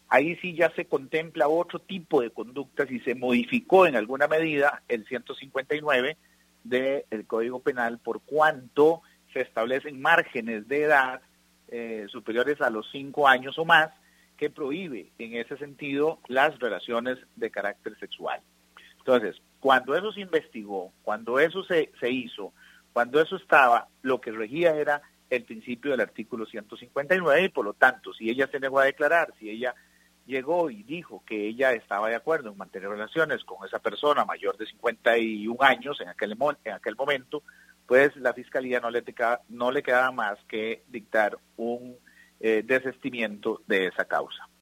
ahí sí ya se contempla otro tipo de conductas y se modificó en alguna medida el 159 del Código Penal por cuanto se establecen márgenes de edad superiores a los 5 años o más que prohíbe en ese sentido las relaciones de carácter sexual. Entonces, cuando eso se investigó, cuando eso se hizo, cuando eso estaba, lo que regía era el principio del artículo 159 y por lo tanto, si ella se negó a declarar, si ella llegó y dijo que ella estaba de acuerdo en mantener relaciones con esa persona mayor de 51 años en aquel momento, pues la Fiscalía no le quedaba más que dictar un desestimiento de esa causa.